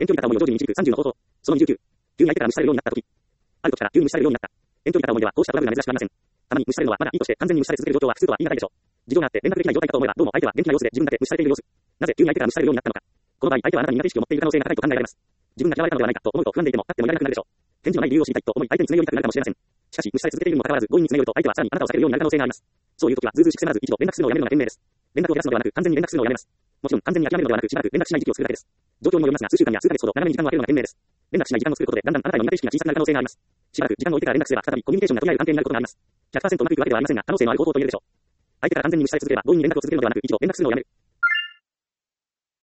遠距離型思いを常時に導く30の方法。その29。急に相手から無視されるようになった時。ある時から急に無視されるようになった。遠距離型思いではこうしたトラブルが珍しくありません。たまに無視されるのはまだいいとして完全に無視され続ける状況は普通とは言い難いでしょう。事情があって連絡できない状態かと思えばどうも相手は元気な様子で自分だけ無視されている様子。なぜ急に相手から無視されるようになったのか。この場合相手はあなたに苦手意識を持っている可能性が高いと考えられます。自分が嫌われたのではないかと思うと不安でいても立ってもいられなくなるでしょう。返事のない理由を知りたいと思い相手に詰め寄りたくなるかもしれません。しかし無視され続けているにもかかわらず強引に詰め寄ると相手はさらにあなたを避けるようになる可能性があります。そういう時はずうずうしく迫らず一度連絡するのをやめるのが賢明です。連絡を減らすのではなく完全に連絡するのをやめます。もちろん完全に諦めるのではなくしばらく連絡しない時期を作るだけです。状況にもよりますが数週間や数ヶ月ほど長めに時間を空けるのが賢明です。連絡しない時間を作ることでだんだんあなたへの苦手意識が小さくなる可能性があります。しばらく時間を置いてから連絡すれば再びコミュニケーションが取り合える関係になることがあります。100% うまくいくわけではありませんが可能性のある方法と言えるでしょう。相手から完全に無視され続ければ強引に連絡を続けるのではなく一度連絡するのをやめる。